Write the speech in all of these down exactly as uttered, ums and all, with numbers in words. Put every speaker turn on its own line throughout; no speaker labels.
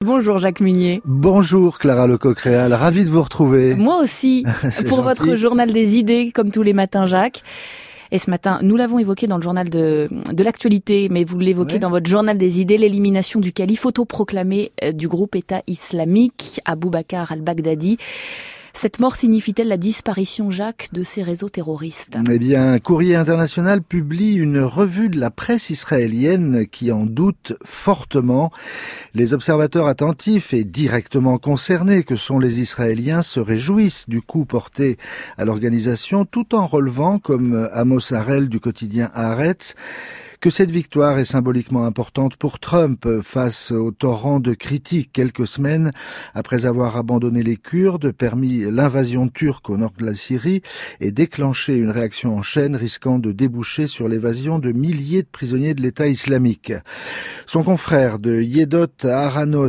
Bonjour Jacques Munier.
Bonjour Clara Lecoq-Réal, ravi de vous retrouver.
Moi aussi, pour
gentil.
Votre journal des idées, comme tous les matins Jacques. Et ce matin, nous l'avons évoqué dans le journal de, de l'actualité, mais vous l'évoquez ouais. dans votre journal des idées, l'élimination du calife autoproclamé du groupe État islamique, Abou Bakr al-Baghdadi. Cette mort signifie-t-elle la disparition, Jacques, de ces réseaux terroristes ?
Eh bien, Courrier International publie une revue de la presse israélienne qui en doute fortement. Les observateurs attentifs et directement concernés que sont les Israéliens se réjouissent du coup porté à l'organisation tout en relevant, comme Amos Harel du quotidien Haaretz, que cette victoire est symboliquement importante pour Trump face au torrent de critiques quelques semaines après avoir abandonné les Kurdes, permis l'invasion turque au nord de la Syrie et déclenché une réaction en chaîne risquant de déboucher sur l'évasion de milliers de prisonniers de l'État islamique. Son confrère de Yedot Aharonot,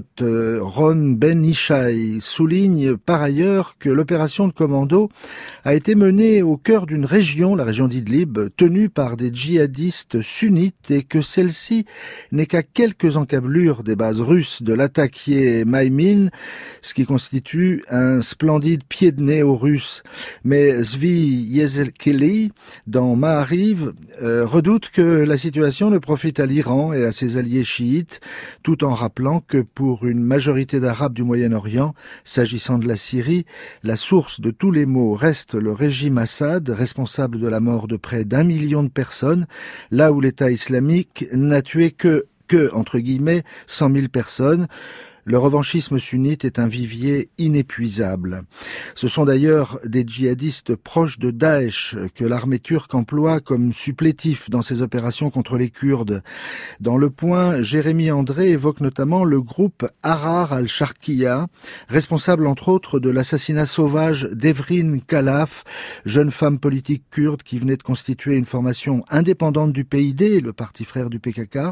Ron Ben Ishai, souligne par ailleurs que l'opération de commando a été menée au cœur d'une région, la région d'Idlib, tenue par des djihadistes sunnites et que celle-ci n'est qu'à quelques encablures des bases russes de l'attaquier Maïmin, ce qui constitue un splendide pied de nez aux Russes. Mais Zvi Yezelkeli, dans Ma'ariv, euh, redoute que la situation ne profite à l'Iran et à ses alliés chiites, tout en rappelant que pour une majorité d'Arabes du Moyen-Orient, s'agissant de la Syrie, la source de tous les maux reste le régime Assad, responsable de la mort de près d'un million de personnes, là où l'État islamique n'a tué que, que, entre guillemets, cent mille personnes. Le revanchisme sunnite est un vivier inépuisable. Ce sont d'ailleurs des djihadistes proches de Daesh que l'armée turque emploie comme supplétifs dans ses opérations contre les Kurdes. Dans Le Point, Jérémy André évoque notamment le groupe Ahrar al-Sharqiya, responsable entre autres de l'assassinat sauvage d'Evrin Khalaf, jeune femme politique kurde qui venait de constituer une formation indépendante du P I D, le parti frère du P K K.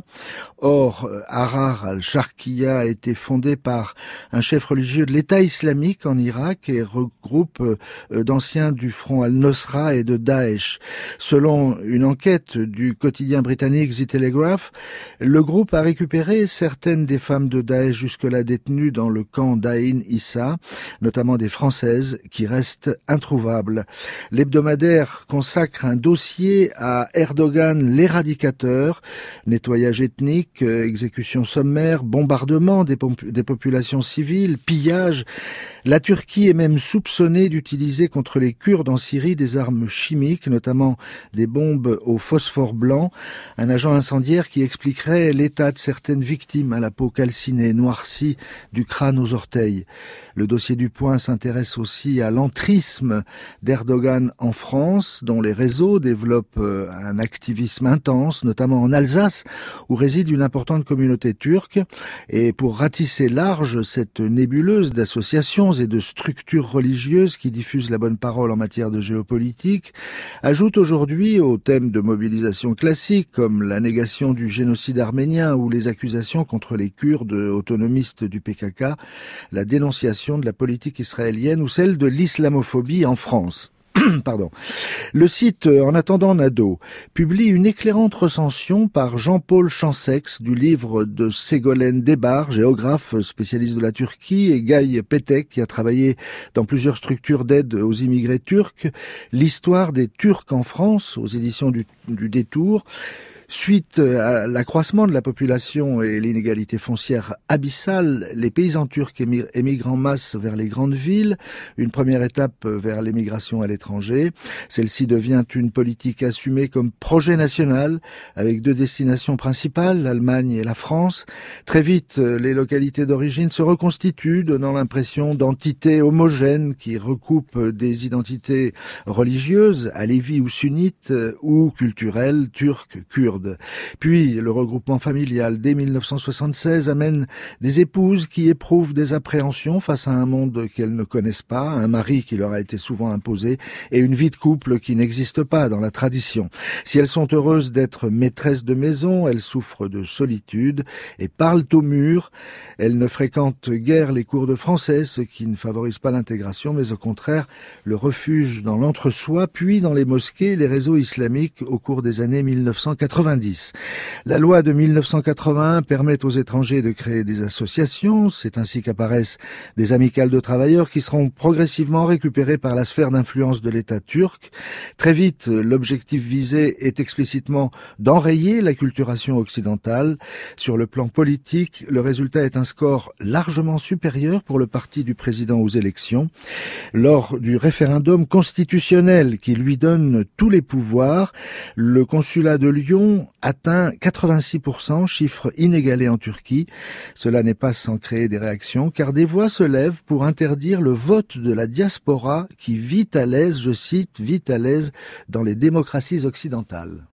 Or, Ahrar al-Sharqiya a été fondé par un chef religieux de l'État islamique en Irak et regroupe d'anciens du front al-Nosra et de Daesh. Selon une enquête du quotidien britannique The Telegraph, le groupe a récupéré certaines des femmes de Daesh jusque-là détenues dans le camp d'Ain Issa, notamment des Françaises qui restent introuvables. L'hebdomadaire consacre un dossier à Erdogan l'éradicateur, nettoyage ethnique, exécution sommaire, bombardement des pompiers des populations civiles, pillage. La Turquie est même soupçonnée d'utiliser contre les Kurdes en Syrie des armes chimiques, notamment des bombes au phosphore blanc, un agent incendiaire qui expliquerait l'état de certaines victimes à la peau calcinée, noircie du crâne aux orteils. Le dossier du Point s'intéresse aussi à l'entrisme d'Erdogan en France, dont les réseaux développent un activisme intense, notamment en Alsace, où réside une importante communauté turque. Et pour ratisser large cette nébuleuse d'associations et de structures religieuses qui diffusent la bonne parole en matière de géopolitique, ajoute aujourd'hui aux thèmes de mobilisation classiques comme la négation du génocide arménien ou les accusations contre les Kurdes autonomistes du P K K, la dénonciation de la politique israélienne ou celle de l'islamophobie en France. Pardon. Le site En attendant Nado publie une éclairante recension par Jean-Paul Chansex du livre de Ségolène Debar, géographe spécialiste de la Turquie, et Guy Petek qui a travaillé dans plusieurs structures d'aide aux immigrés turcs, l'histoire des Turcs en France aux éditions du, du Détour. Suite à l'accroissement de la population et l'inégalité foncière abyssale, les paysans turcs émigrent en masse vers les grandes villes, une première étape vers l'émigration à l'étranger. Celle-ci devient une politique assumée comme projet national, avec deux destinations principales, l'Allemagne et la France. Très vite, les localités d'origine se reconstituent, donnant l'impression d'entités homogènes qui recoupent des identités religieuses, alévis ou sunnites, ou culturelles, turques, kurdes. Puis, le regroupement familial dès mille neuf cent soixante-seize amène des épouses qui éprouvent des appréhensions face à un monde qu'elles ne connaissent pas, un mari qui leur a été souvent imposé et une vie de couple qui n'existe pas dans la tradition. Si elles sont heureuses d'être maîtresses de maison, elles souffrent de solitude et parlent au mur. Elles ne fréquentent guère les cours de français, ce qui ne favorise pas l'intégration, mais au contraire le refuge dans l'entre-soi, puis dans les mosquées et les réseaux islamiques au cours des années mille neuf cent quatre-vingt-dix. quatre-vingt-dix. La loi de mille neuf cent quatre-vingt-un permet aux étrangers de créer des associations. C'est ainsi qu'apparaissent des amicales de travailleurs qui seront progressivement récupérées par la sphère d'influence de l'État turc. Très vite, l'objectif visé est explicitement d'enrayer l'acculturation occidentale. Sur le plan politique, le résultat est un score largement supérieur pour le parti du président aux élections. Lors du référendum constitutionnel qui lui donne tous les pouvoirs, le consulat de Lyon atteint quatre-vingt-six pour cent, chiffre inégalé en Turquie. Cela n'est pas sans créer des réactions, car des voix se lèvent pour interdire le vote de la diaspora qui vit à l'aise, je cite, vit à l'aise dans les démocraties occidentales.